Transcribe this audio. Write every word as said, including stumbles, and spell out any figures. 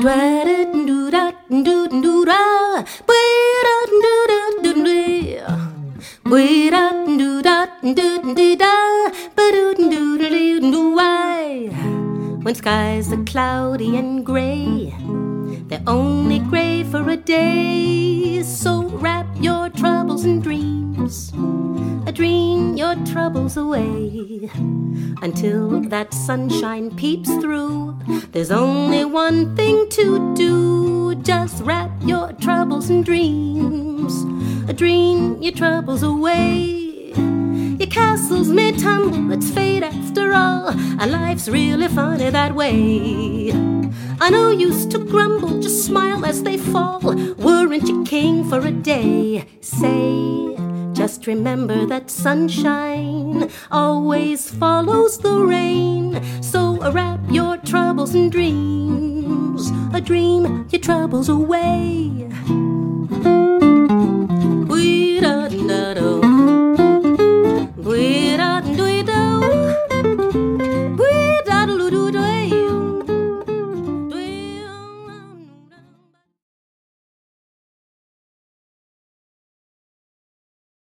When skies are cloudy and gray, they're only gray for a day. So wrap your troubles in dreams, a dream your troubles away. Until that sunshine peeps through, there's only one thing to do. Just wrap your troubles in dreams, a dream your troubles away. Your castles may tumble, let's fade after all, and life's really funny that way. I know you used to grumble, just smile as they fall. Weren't you king for a day? Say, just remember that sunshine always follows the rain. So wrap your troubles in dreams, a dream your troubles away.